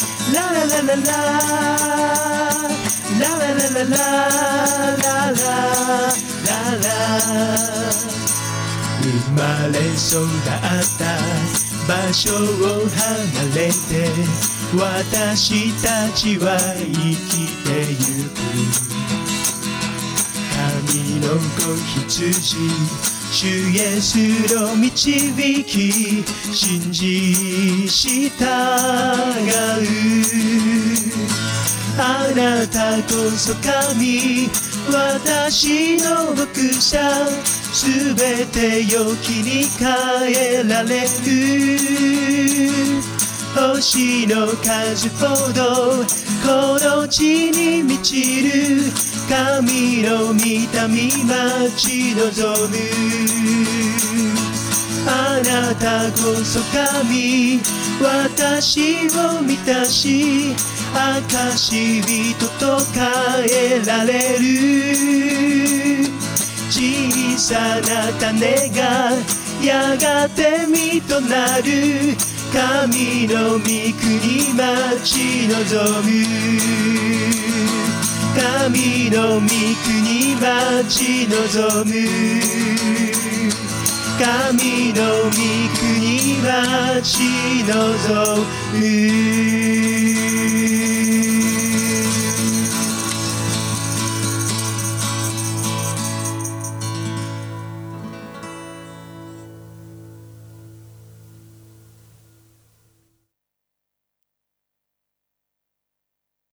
ララララララララララララ生まれ育った場所を離れて私たちは生きてゆく神の子羊主イエスの導き信じ従うあなたこそ神私の牧者すべて良きに変えられる星の数ほどこの地に満ちる神の御霊待ち望むあなたこそ神私を満たし証人と変えられる小さな種がやがて実となる神の御国待ち望む神の御国待ち望む神の御国待ち望む